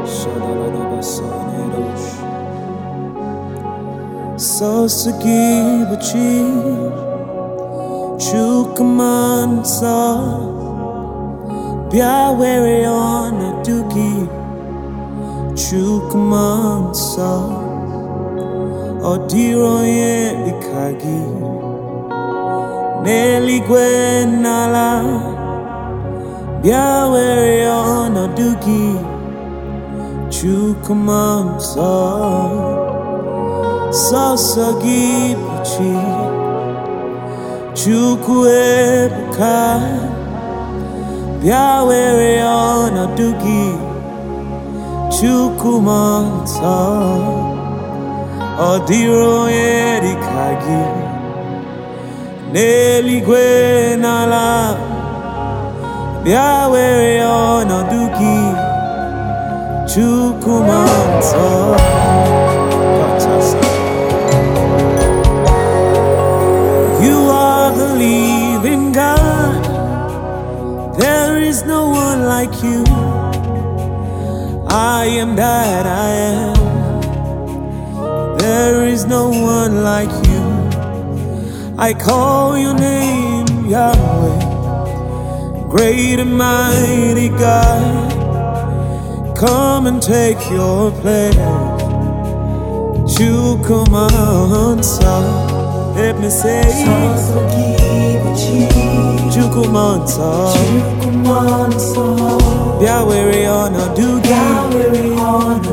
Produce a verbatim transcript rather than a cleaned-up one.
So Sagibachi Chukamansa Biawere on a duki Chukamansa Odiro ye ikagi Nelly Gwenala Biawere on a duki Chukamansa Sasagibachi Chukwuebuka Biawere on a duki Chukwumansa Odiro Yerikagi Nelly Gwenala Biawere on a duki Chukwumansa. You are the living God. There is no one like you. I am that I am. There is no one like you. I call your name Yahweh, great and mighty God. Come and take your place. Chukwumansa. Let me say Chukwumansa Biawere on a duki